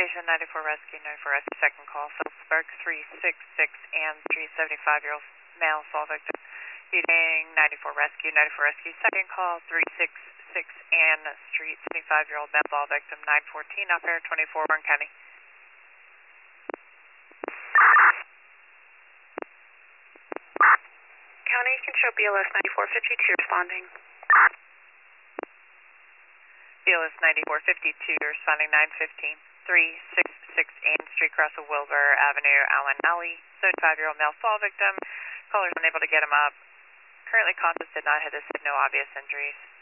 Station 94 Rescue, 94 Rescue, second call, Phillipsburg 366 and 375-year-old male fall victim. Leading 94 Rescue, 94 Rescue, second call, 366 and Street, 75-year-old male fall victim, 914, operator 24, Warren County. County, can show BLS 9452 responding. BLS 9452 responding 915, 366 Ames Street, cross of Wilbur Avenue, Allen Alley, 75-year-old male fall victim. Caller's unable to get him up. Currently conscious, did not hit his head, no obvious injuries.